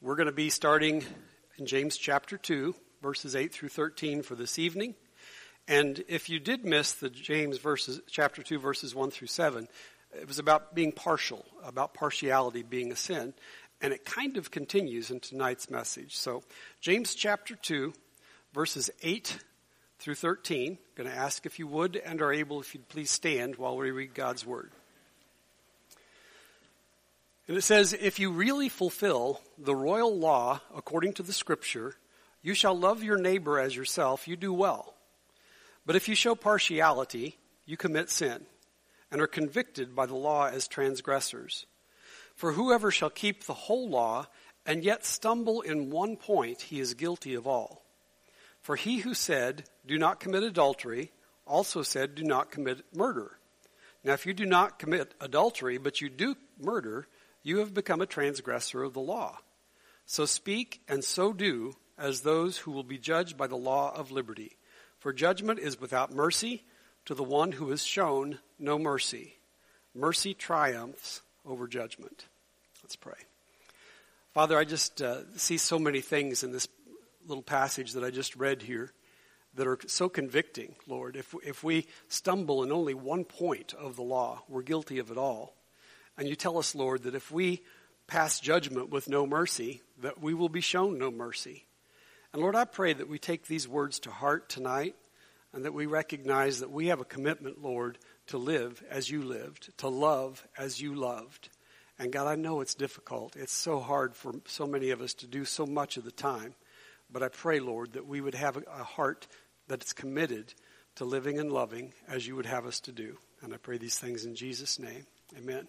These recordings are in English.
We're going to be starting in James chapter 2, verses 8 through 13 for this evening. And if you did miss the James chapter 2, verses 1 through 7, it was about being partial, about partiality being a sin. And it kind of continues in tonight's message. So James chapter 2, verses 8 through 13. I'm going to ask if you would and are able, if you'd please stand while we read God's word. And it says, if you really fulfill the royal law according to the scripture, you shall love your neighbor as yourself, you do well. But if you show partiality, you commit sin, and are convicted by the law as transgressors. For whoever shall keep the whole law, and yet stumble in one point, he is guilty of all. For he who said, do not commit adultery, also said, do not commit murder. Now if you do not commit adultery, but you do murder, you have become a transgressor of the law. So speak and so do as those who will be judged by the law of liberty. For judgment is without mercy to the one who has shown no mercy. Mercy triumphs over judgment. Let's pray. Father, I just see so many things in this little passage that I just read here that are so convicting, Lord. If we stumble in only one point of the law, we're guilty of it all. And you tell us, Lord, that if we pass judgment with no mercy, that we will be shown no mercy. And Lord, I pray that we take these words to heart tonight and that we recognize that we have a commitment, Lord, to live as you lived, to love as you loved. And God, I know it's difficult. It's so hard for so many of us to do so much of the time. But I pray, Lord, that we would have a heart that is committed to living and loving as you would have us to do. And I pray these things in Jesus' name. Amen.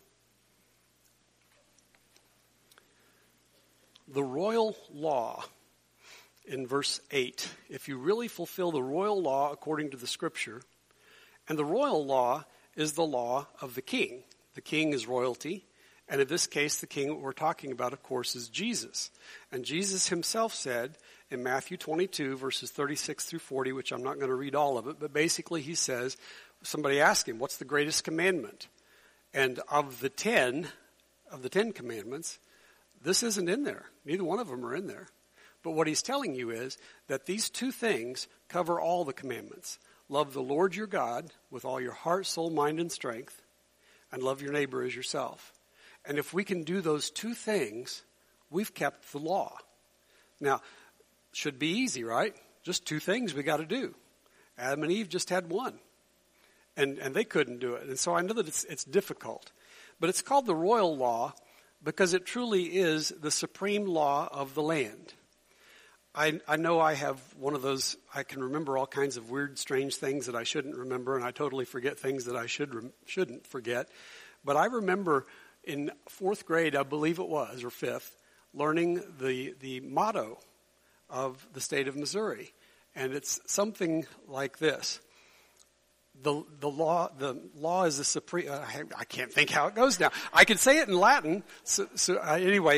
The royal law in verse 8, if you really fulfill the royal law according to the scripture, and the royal law is the law of the king. The king is royalty, and in this case, the king we're talking about, of course, is Jesus. And Jesus himself said in Matthew 22, verses 36 through 40, which I'm not going to read all of it, but basically he says, somebody asked him, what's the greatest commandment? And of the 10 commandments, this isn't in there. Neither one of them are in there. But what he's telling you is that these two things cover all the commandments. Love the Lord your God with all your heart, soul, mind, and strength, and love your neighbor as yourself. And if we can do those two things, we've kept the law. Now, should be easy, right? Just two things we got to do. Adam and Eve just had one. And they couldn't do it. And so I know that it's difficult. But it's called the royal law because it truly is the supreme law of the land. I know I have one of those, I can remember all kinds of weird, strange things that I shouldn't remember, and I totally forget things that I shouldn't forget. But I remember in fourth grade, I believe it was, or fifth, learning the motto of the state of Missouri. And it's something like this. The law is the supreme. I can't think how it goes now. I can say it in Latin. Anyway,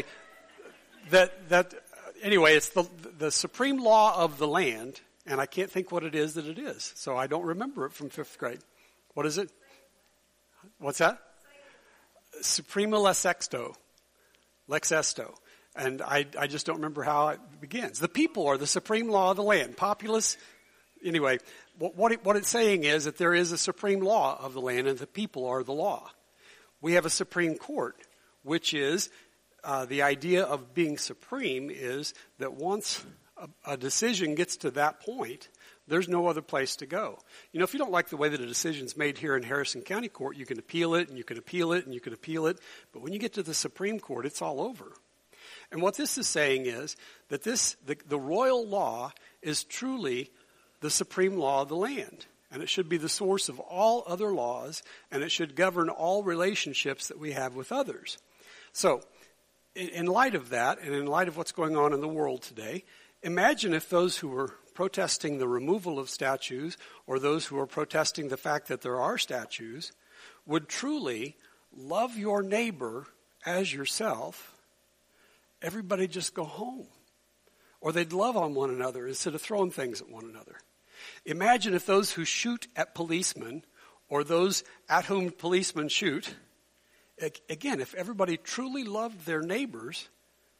it's the supreme law of the land, and I can't think what it is that it is. So I don't remember it from fifth grade. What is it? What's that? Suprema lex esto. And I just don't remember how it begins. The people are the supreme law of the land. Populace. Anyway, what it's saying is that there is a supreme law of the land and the people are the law. We have a Supreme Court, which is the idea of being supreme is that once a decision gets to that point, there's no other place to go. You know, if you don't like the way that a decision's made here in Harrison County Court, you can appeal it and you can appeal it and you can appeal it. But when you get to the Supreme Court, it's all over. And what this is saying is that the royal law is truly the supreme law of the land. And it should be the source of all other laws, and it should govern all relationships that we have with others. So, in light of that, and in light of what's going on in the world today, imagine if those who were protesting the removal of statues, or those who are protesting the fact that there are statues, would truly love your neighbor as yourself. Everybody just go home. Or they'd love on one another instead of throwing things at one another. Imagine if those who shoot at policemen or those at whom policemen shoot, again, if everybody truly loved their neighbors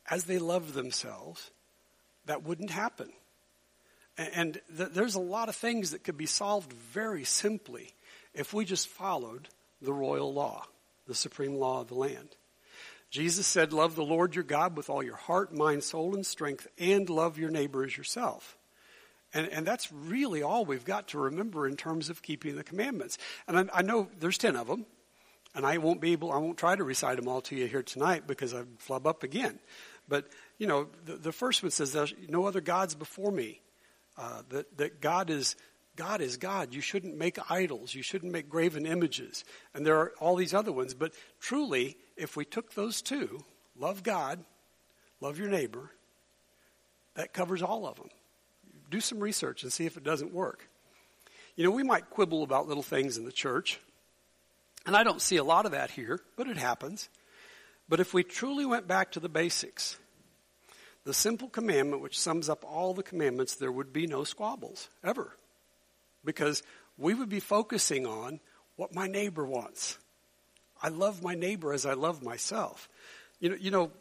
as they loved themselves, that wouldn't happen. And there's a lot of things that could be solved very simply if we just followed the royal law, the supreme law of the land. Jesus said, love the Lord your God with all your heart, mind, soul, and strength, and love your neighbor as yourself. And that's really all we've got to remember in terms of keeping the commandments. And I know there's 10 of them, and I won't try to recite them all to you here tonight because I'd flub up again. But, the first one says, there's no other gods before me. That God is God. You shouldn't make idols. You shouldn't make graven images. And there are all these other ones. But truly, if we took those two, love God, love your neighbor, that covers all of them. Do some research and see if it doesn't work. We might quibble about little things in the church. And I don't see a lot of that here, but it happens. But if we truly went back to the basics, the simple commandment which sums up all the commandments, there would be no squabbles, ever. Because we would be focusing on what my neighbor wants. I love my neighbor as I love myself. A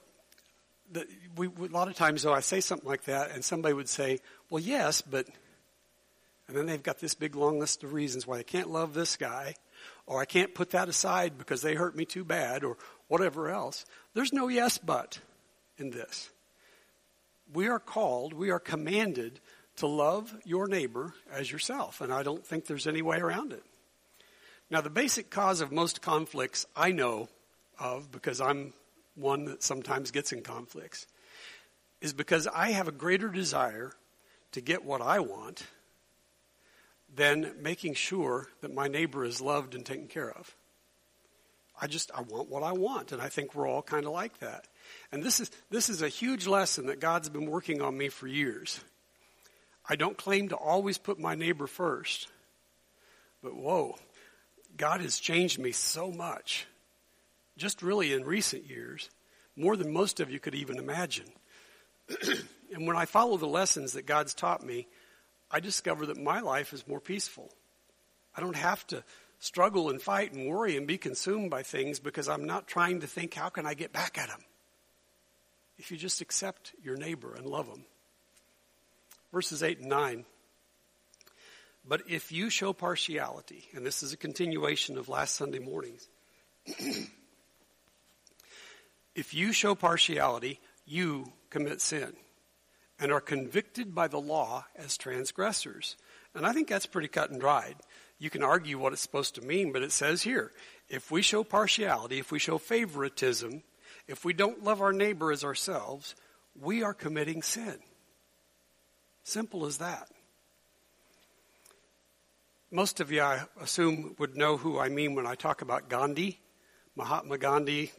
lot of times, though, I say something like that, and somebody would say, well, yes, but... And then they've got this big, long list of reasons why they can't love this guy, or I can't put that aside because they hurt me too bad, or whatever else. There's no yes, but in this. We are commanded to love your neighbor as yourself, and I don't think there's any way around it. Now, the basic cause of most conflicts I know of, because I'm one that sometimes gets in conflicts, is because I have a greater desire to get what I want than making sure that my neighbor is loved and taken care of. I want what I want, and I think we're all kind of like that. And this is a huge lesson that God's been working on me for years. I don't claim to always put my neighbor first, but whoa, God has changed me so much, just really in recent years, more than most of you could even imagine. And when I follow the lessons that God's taught me, I discover that my life is more peaceful. I don't have to struggle and fight and worry and be consumed by things because I'm not trying to think, how can I get back at them? If you just accept your neighbor and love them. Verses 8 and 9. But if you show partiality, and this is a continuation of last Sunday morning's. If you show partiality, you commit sin and are convicted by the law as transgressors. And I think that's pretty cut and dried. You can argue what it's supposed to mean, but it says here, if we show partiality, if we show favoritism, if we don't love our neighbor as ourselves, we are committing sin. Simple as that. Most of you, I assume, would know who I mean when I talk about Gandhi, Mahatma Gandhi,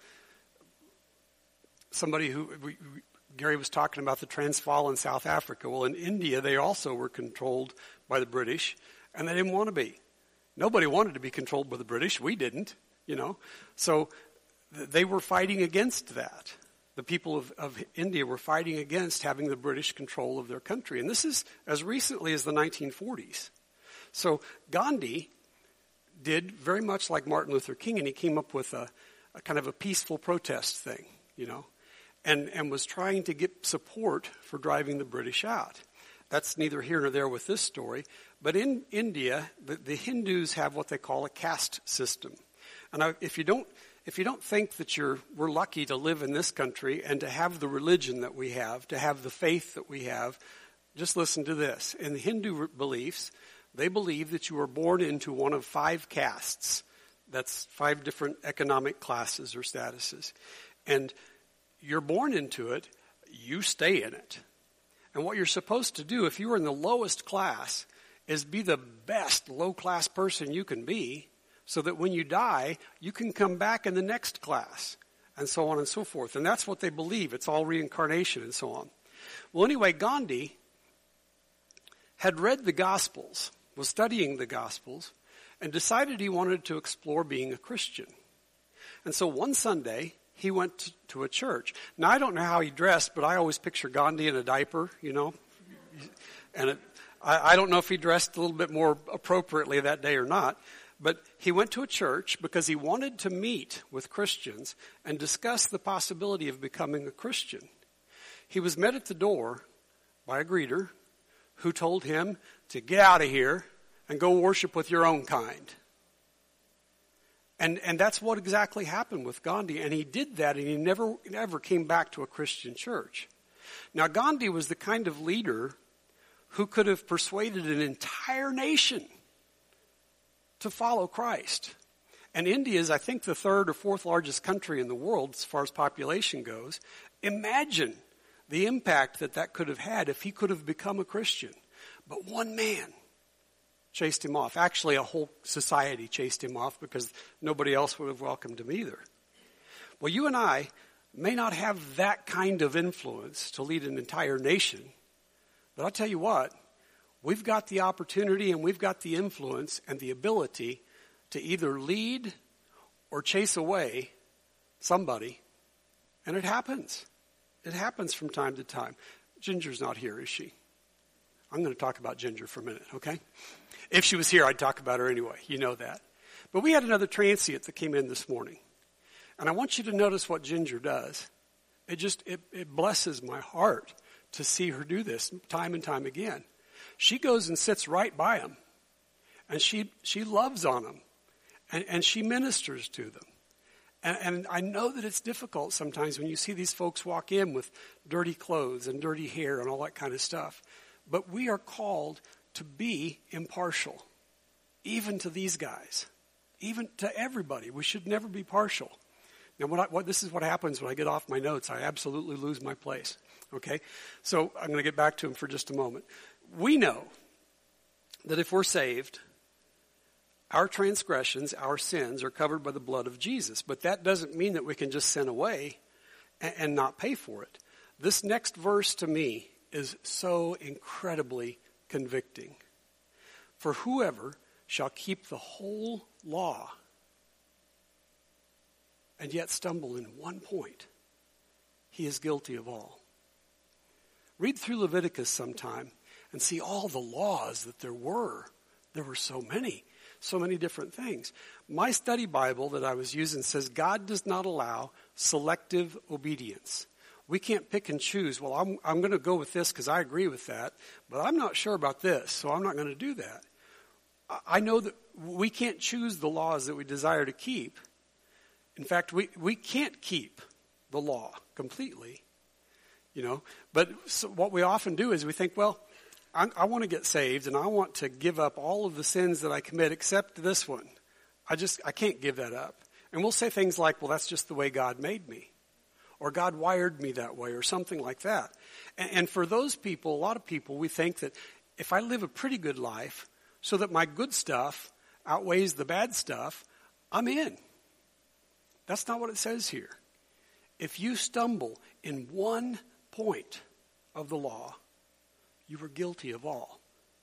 somebody who... Gary was talking about the Transvaal in South Africa. Well, in India, they also were controlled by the British, and they didn't want to be. Nobody wanted to be controlled by the British. We didn't, So they were fighting against that. The people of India were fighting against having the British control of their country. And this is as recently as the 1940s. So Gandhi did very much like Martin Luther King, and he came up with a kind of a peaceful protest thing, and was trying to get support for driving the British out. That's neither here nor there with this story. But in India, the Hindus have what they call a caste system. And if you don't think that we're lucky to live in this country and to have the religion that we have, to have the faith that we have, just listen to this. In the Hindu beliefs, they believe that you are born into one of 5 castes. That's 5 different economic classes or statuses. And you're born into it, you stay in it. And what you're supposed to do, if you're in the lowest class, is be the best low-class person you can be, so that when you die, you can come back in the next class, and so on and so forth. And that's what they believe. It's all reincarnation and so on. Well, anyway, Gandhi had read the Gospels, was studying the Gospels, and decided he wanted to explore being a Christian. And so one Sunday, he went to a church. Now, I don't know how he dressed, but I always picture Gandhi in a diaper, And I don't know if he dressed a little bit more appropriately that day or not. But he went to a church because he wanted to meet with Christians and discuss the possibility of becoming a Christian. He was met at the door by a greeter who told him to get out of here and go worship with your own kind. And that's what exactly happened with Gandhi. And he did that, and he never came back to a Christian church. Now, Gandhi was the kind of leader who could have persuaded an entire nation to follow Christ. And India is, I think, the third or fourth largest country in the world as far as population goes. Imagine the impact that could have had if he could have become a Christian. But one man chased him off. Actually, a whole society chased him off because nobody else would have welcomed him either. Well, you and I may not have that kind of influence to lead an entire nation, but I'll tell you what, we've got the opportunity and we've got the influence and the ability to either lead or chase away somebody, and it happens. It happens from time to time. Ginger's not here, is she? I'm going to talk about Ginger for a minute, okay? If she was here, I'd talk about her anyway. You know that. But we had another transient that came in this morning. And I want you to notice what Ginger does. It blesses my heart to see her do this time and time again. She goes and sits right by him. And she loves on them. And she ministers to them. And I know that it's difficult sometimes when you see these folks walk in with dirty clothes and dirty hair and all that kind of stuff. But we are called to be impartial, even to these guys, even to everybody. We should never be partial. Now, this is what happens when I get off my notes. I absolutely lose my place, okay? So I'm going to get back to him for just a moment. We know that if we're saved, our transgressions, our sins are covered by the blood of Jesus. But that doesn't mean that we can just sin away and not pay for it. This next verse to me is so incredibly convicting. For whoever shall keep the whole law and yet stumble in one point, he is guilty of all. Read through Leviticus sometime and see all the laws that there were. There were so many different things. My study Bible that I was using says God does not allow selective obedience. We can't pick and choose. Well, I'm going to go with this because I agree with that, but I'm not sure about this, so I'm not going to do that. I know that we can't choose the laws that we desire to keep. In fact, we can't keep the law completely, But so what we often do is we think, well, I want to get saved and I want to give up all of the sins that I commit except this one. I can't give that up. And we'll say things like, well, that's just the way God made me. Or God wired me that way, or something like that. And for those people, a lot of people, we think that if I live a pretty good life so that my good stuff outweighs the bad stuff, I'm in. That's not what it says here. If you stumble in one point of the law, you were guilty of all.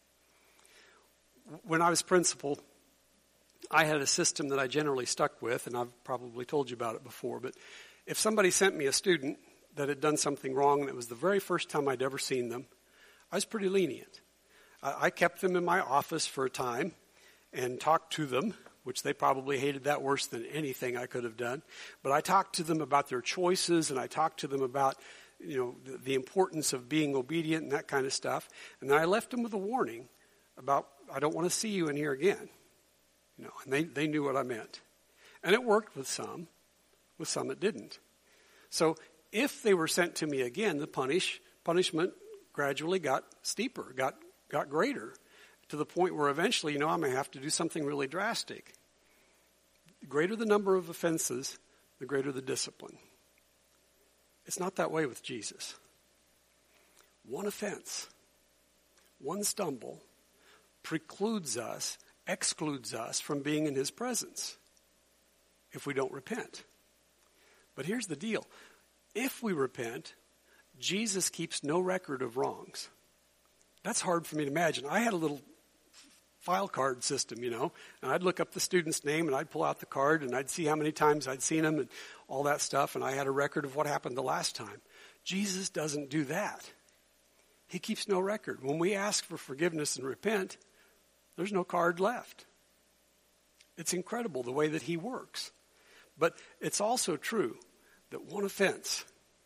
When I was principal, I had a system that I generally stuck with, and I've probably told you about it before, but if somebody sent me a student that had done something wrong and it was the very first time I'd ever seen them, I was pretty lenient. I kept them in my office for a time and talked to them, which they probably hated that worse than anything I could have done. But I talked to them about their choices, and I talked to them about the importance of being obedient and that kind of stuff. And then I left them with a warning about, I don't want to see you in here again. And they knew what I meant. And it worked with some. With some it didn't. So if they were sent to me again, the punishment gradually got steeper, got greater, to the point where eventually, I may have to do something really drastic. The greater the number of offenses, the greater the discipline. It's not that way with Jesus. One offense, one stumble excludes us from being in his presence if we don't repent. But here's the deal. If we repent, Jesus keeps no record of wrongs. That's hard for me to imagine. I had a little file card system, and I'd look up the student's name and I'd pull out the card and I'd see how many times I'd seen him and all that stuff, and I had a record of what happened the last time. Jesus doesn't do that. He keeps no record. When we ask for forgiveness and repent, there's no card left. It's incredible the way that he works. But it's also true that one offense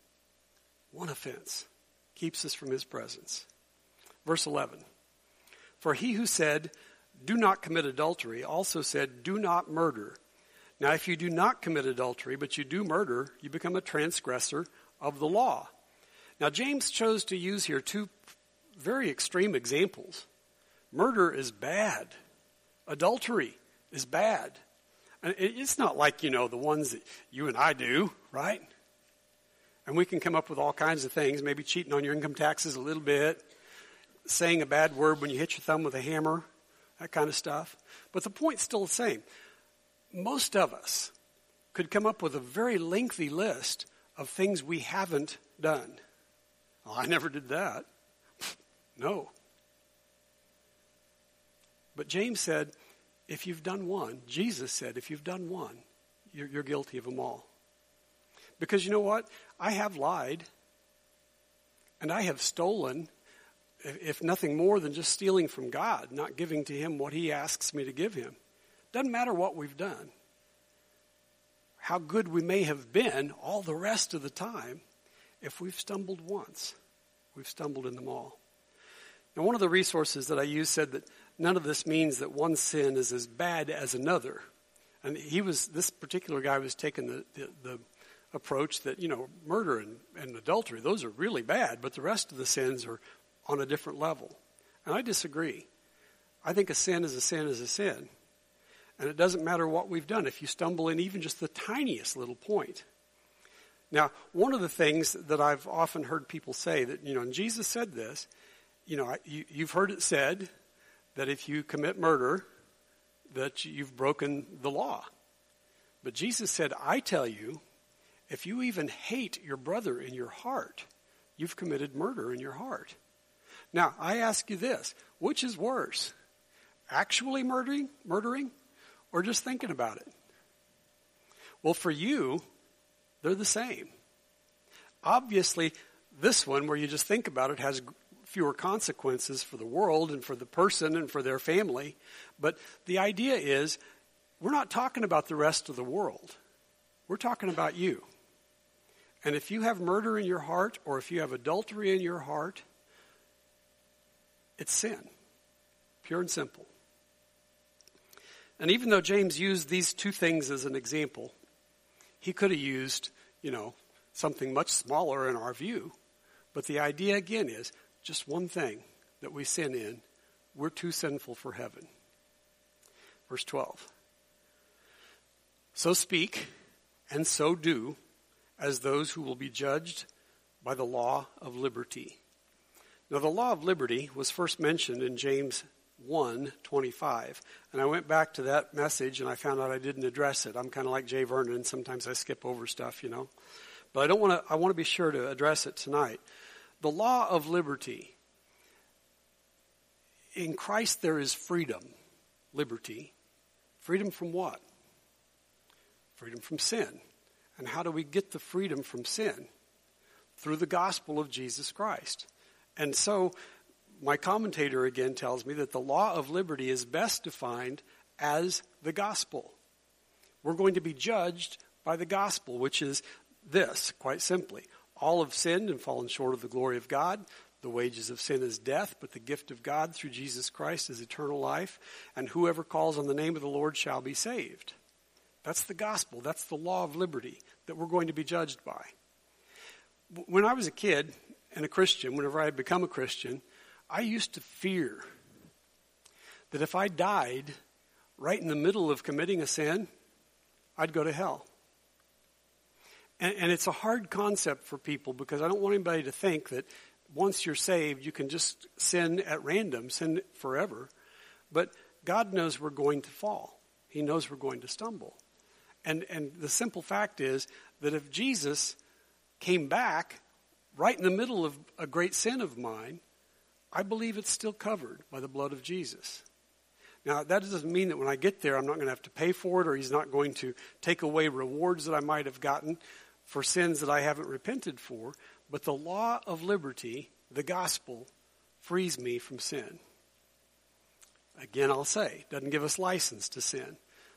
keeps us from his presence. Verse 11. For he who said, do not commit adultery, also said, do not murder. Now if you do not commit adultery, but you do murder, you become a transgressor of the law. Now James chose to use here two very extreme examples. Murder is bad. Adultery is bad. And it's not like, the ones that you and I do, right? And we can come up with all kinds of things, maybe cheating on your income taxes a little bit, saying a bad word when you hit your thumb with a hammer, that kind of stuff. But the point's still the same. Most of us could come up with a very lengthy list of things we haven't done. Well, I never did that. No. But James said, if you've done one, Jesus said, if you've done one, you're guilty of them all. Because you know what? I have lied, and I have stolen, if nothing more than just stealing from God, not giving to him what he asks me to give him. Doesn't matter what we've done. How good we may have been all the rest of the time, if we've stumbled once, we've stumbled in them all. Now, one of the resources that I used said that none of this means that one sin is as bad as another. And this particular guy was taking the approach that, murder and adultery, those are really bad, but the rest of the sins are on a different level. And I disagree. I think a sin is a sin is a sin. And it doesn't matter what we've done if you stumble in even just the tiniest little point. Now, one of the things that I've often heard people say that, and Jesus said this, you've heard it said that if you commit murder, that you've broken the law. But Jesus said, I tell you, if you even hate your brother in your heart, you've committed murder in your heart. Now, I ask you this, which is worse? Actually murdering, or just thinking about it? Well, for you, they're the same. Obviously, this one, where you just think about it, has fewer consequences for the world and for the person and for their family. But the idea is, we're not talking about the rest of the world. We're talking about you. And if you have murder in your heart, or if you have adultery in your heart, it's sin. Pure and simple. And even though James used these two things as an example, he could have used, something much smaller in our view. But the idea again is just one thing that we sin in. We're too sinful for heaven. Verse 12. So speak and so do as those who will be judged by the law of liberty. Now the law of liberty was first mentioned in James 1:25. And I went back to that message and I found out I didn't address it. I'm kind of like Jay Vernon. Sometimes I skip over stuff, But I want to be sure to address it tonight. The law of liberty. In Christ there is freedom. Liberty. Freedom from what? Freedom from sin. And how do we get the freedom from sin? Through the gospel of Jesus Christ. And so my commentator again tells me that the law of liberty is best defined as the gospel. We're going to be judged by the gospel, which is this, quite simply. All have sinned and fallen short of the glory of God. The wages of sin is death, but the gift of God through Jesus Christ is eternal life. And whoever calls on the name of the Lord shall be saved. That's the gospel. That's the law of liberty that we're going to be judged by. When I was a kid and a Christian, whenever I had become a Christian, I used to fear that if I died right in the middle of committing a sin, I'd go to hell. And it's a hard concept for people because I don't want anybody to think that once you're saved, you can just sin at random, sin forever. But God knows we're going to fall. He knows we're going to stumble. And the simple fact is that if Jesus came back right in the middle of a great sin of mine, I believe it's still covered by the blood of Jesus. Now, that doesn't mean that when I get there, I'm not going to have to pay for it, or he's not going to take away rewards that I might have gotten for sins that I haven't repented for. But the law of liberty, the gospel, frees me from sin. Again, I'll say, doesn't give us license to sin.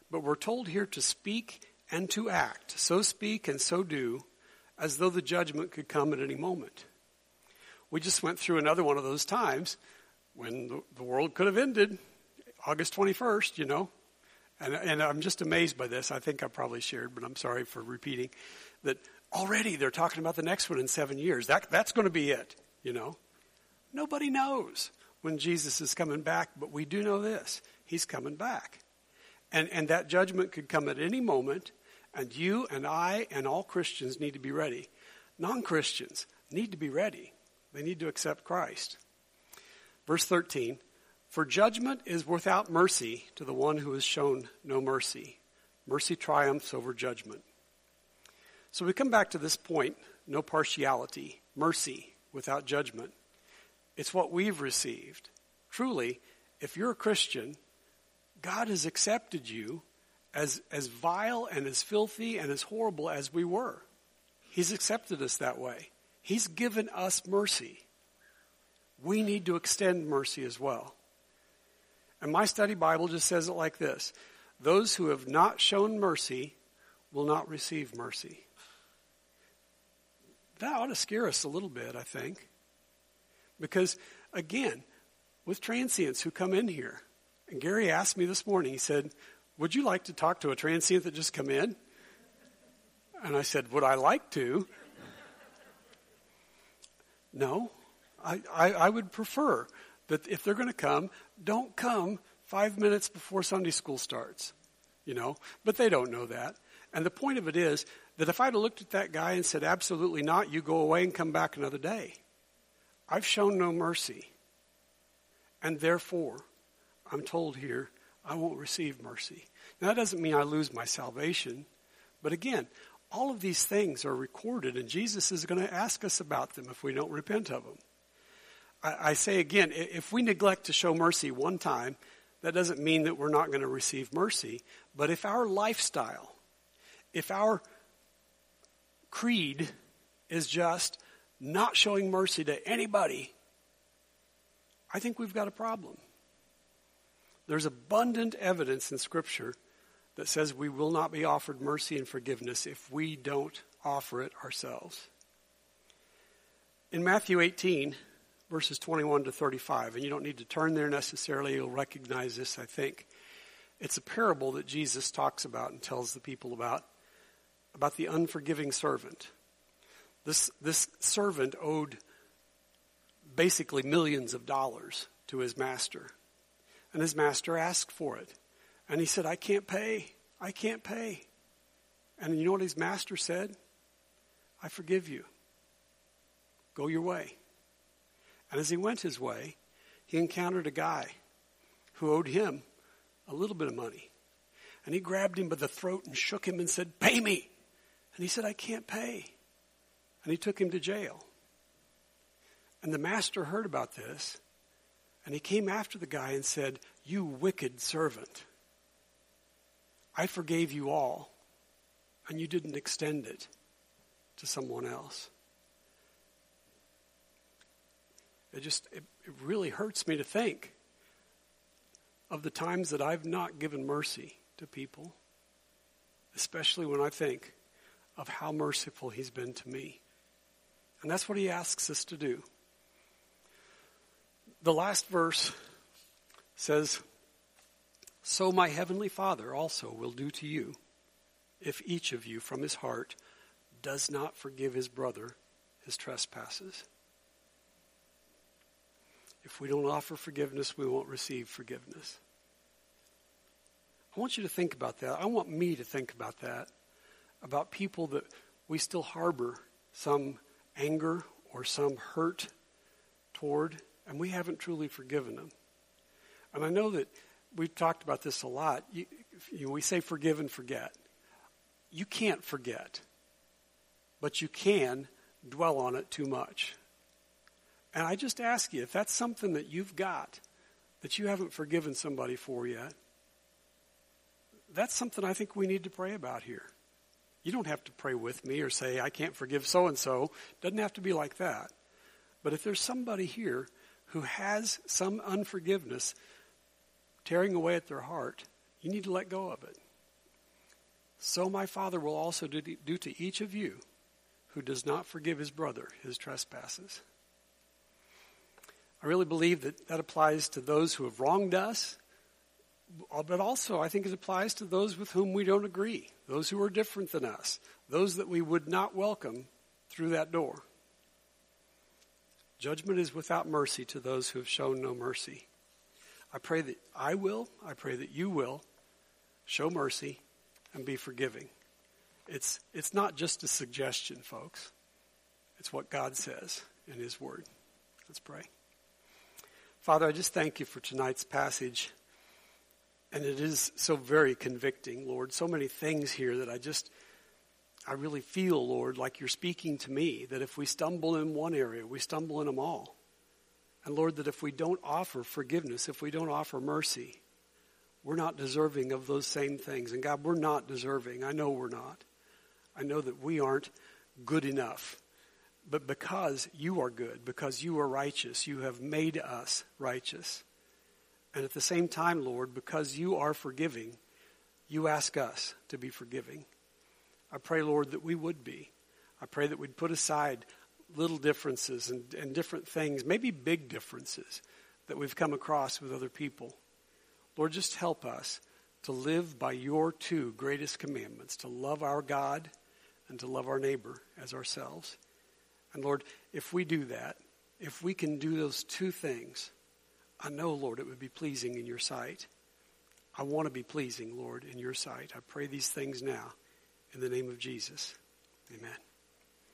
but we're told here to speak and to act. So speak and so do, as though the judgment could come at any moment. We just went through another one of those times when the world could have ended, August 21st, you know. And I'm just amazed by this. I think I probably shared, but I'm sorry for repeating, that already they're talking about the next one in 7 years. That's going to be it, you know. Nobody knows when Jesus is coming back, but we do know this. He's coming back. And that judgment could come at any moment, and you and I and all Christians need to be ready. Non-Christians need to be ready. They need to accept Christ. Verse 13, for judgment is without mercy to the one who has shown no mercy. Mercy triumphs over judgment. So we come back to this point, no partiality, mercy without judgment. It's what we've received. Truly, if you're a Christian, God has accepted you as vile and as filthy and as horrible as we were. He's accepted us that way. He's given us mercy. We need to extend mercy as well. And my study Bible just says it like this. Those who have not shown mercy will not receive mercy. That ought to scare us a little bit, I think. Because, again, with transients who come in here, and Gary asked me this morning, he said, would you like to talk to a transient that just come in? And I said, would I like to? No. I would prefer that if they're going to come, don't come 5 minutes before Sunday school starts, you know. But they don't know that. And the point of it is that if I'd have looked at that guy and said, absolutely not, you go away and come back another day. I've shown no mercy. And therefore, I'm told here, I won't receive mercy. Now, that doesn't mean I lose my salvation. But again, all of these things are recorded, and Jesus is going to ask us about them if we don't repent of them. I say again, if we neglect to show mercy one time, that doesn't mean that we're not going to receive mercy. But if our lifestyle, if our creed is just not showing mercy to anybody, I think we've got a problem. There's abundant evidence in Scripture that says we will not be offered mercy and forgiveness if we don't offer it ourselves. In Matthew 18, verses 21 to 35, and you don't need to turn there necessarily, you'll recognize this, I think. It's a parable that Jesus talks about and tells the people about the unforgiving servant. This servant owed basically millions of dollars to his master. And his master asked for it. And he said, I can't pay. I can't pay. And you know what his master said? I forgive you. Go your way. And as he went his way, he encountered a guy who owed him a little bit of money. And he grabbed him by the throat and shook him and said, pay me. And he said, I can't pay. And he took him to jail. And the master heard about this, and he came after the guy and said, you wicked servant. I forgave you all, and you didn't extend it to someone else. It really hurts me to think of the times that I've not given mercy to people, especially when I think of how merciful he's been to me. And that's what he asks us to do. The last verse says, so my heavenly Father also will do to you if each of you from his heart does not forgive his brother his trespasses. If we don't offer forgiveness, we won't receive forgiveness. I want you to think about that. I want me to think about that, about people that we still harbor some anger or some hurt toward, and we haven't truly forgiven them. And I know that we've talked about this a lot. We say forgive and forget. You can't forget, but you can dwell on it too much. And I just ask you, if that's something that you've got, that you haven't forgiven somebody for yet, that's something I think we need to pray about here. You don't have to pray with me or say, I can't forgive so-and-so. Doesn't have to be like that. But if there's somebody here who has some unforgiveness tearing away at their heart, you need to let go of it. so my Father will also do to each of you who does not forgive his brother his trespasses. I really believe that applies to those who have wronged us, but also I think it applies to those with whom we don't agree, those who are different than us, those that we would not welcome through that door. Judgment is without mercy to those who have shown no mercy. I pray that I pray that you will show mercy and be forgiving. It's not just a suggestion, folks. It's what God says in his word. Let's pray. Father, I just thank you for tonight's passage. And it is so very convicting, Lord. So many things here that I really feel, Lord, like you're speaking to me, that if we stumble in one area, we stumble in them all. And Lord, that if we don't offer forgiveness, if we don't offer mercy, we're not deserving of those same things. And God, we're not deserving. I know we're not. I know that we aren't good enough. But because you are good, because you are righteous, you have made us righteous. And at the same time, Lord, because you are forgiving, you ask us to be forgiving. I pray, Lord, that we would be. I pray that we'd put aside little differences and different things, maybe big differences that we've come across with other people. Lord, just help us to live by your two greatest commandments, to love our God and to love our neighbor as ourselves. And Lord, if we do that, if we can do those two things, I know, Lord, it would be pleasing in your sight. I want to be pleasing, Lord, in your sight. I pray these things now in the name of Jesus. Amen.